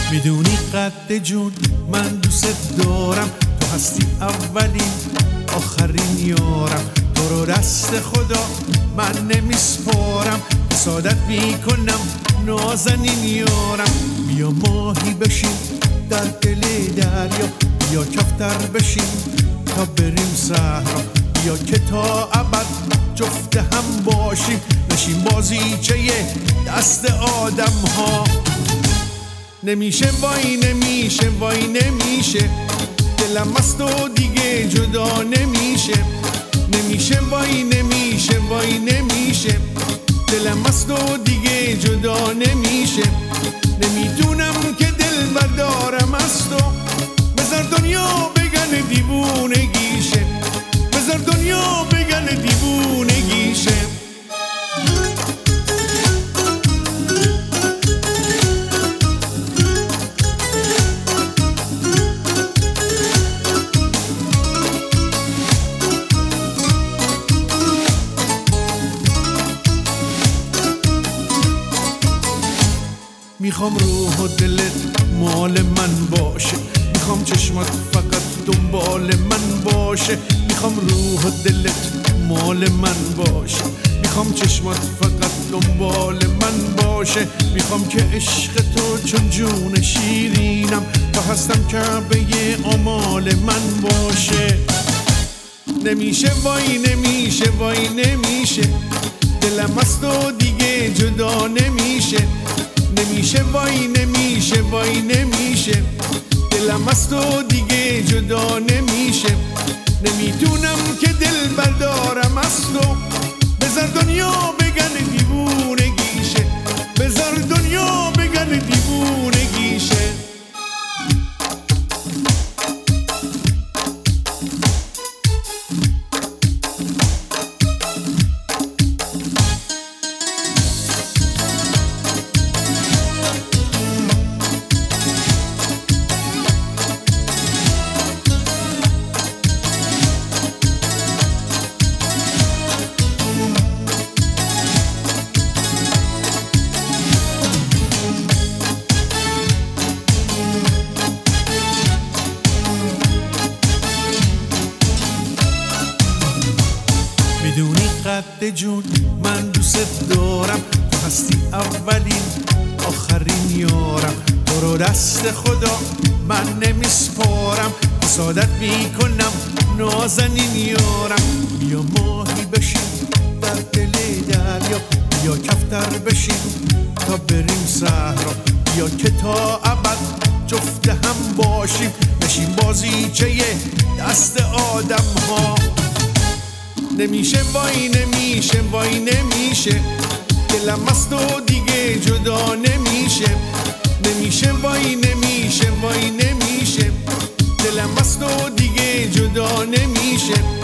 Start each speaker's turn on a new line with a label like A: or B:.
A: میدونی قد جون من دوست دارم، تو هستی اولین آخرین یارم، تو رو دست خدا من نمیسپارم، حسادت میکنم نازنین یارم. بیا ماهی بشیم در دل دریا، بیا کفتر بشیم تا بریم صحرا، بیا که تا ابد جفت هم باشیم، نشیم بازیچه دست آدم ها. نمیشه وای نمیشه وای نمیشه، دلم است و دیگه جدا نمیشه. نمیشه وای نمیشه وای نمیشه، دلم است و دیگه جدا نمیشه. نمیدونم که دل بردارم از تو، بذار دنیا بگن دیوونگیشه، بذار دنیا بگن دیوونگیشه. میخوام روح و دلت مال من باشه، میخوام چشمات فقط دنبال من باشه، میخوام روح و دلت مال من باشه، میخوام چشمات فقط دنبال من باشه. میخوام که عشق تو چون جون شیرینم، تا هستم کعبه آمال من باشه. نمیشه وای نمیشه وای نمیشه، دلم است و دیگه جدا نمیشه. نمیشه وای نمیشه وای نمیشه، دلم است و دیگه جدا نمیشه. نمیدونم که دل بردارم از تو، بذار دنیا بگن دیوونگیشه، بذار دنیا بگن دیوونگیشه. میدونی قد جون من دوست دارم، تو هستی اولین آخرین یارم، تو رو دست خدا من نمیسپارم، حسادت میکنم نازنین یارم. بیا ماهی بشیم در دل دریا، بیا کفتر بشیم تا بریم صحرا، بیا که تا ابد جفت هم باشیم، نشیم بازیچه دست آدم ها. نمیشه وای نمیشه وای نمیشه، دلم است و دیگه جدا نمیشه. نمیشه وای نمیشه وای نمیشه، دلم است و دیگه جدا نمیشه.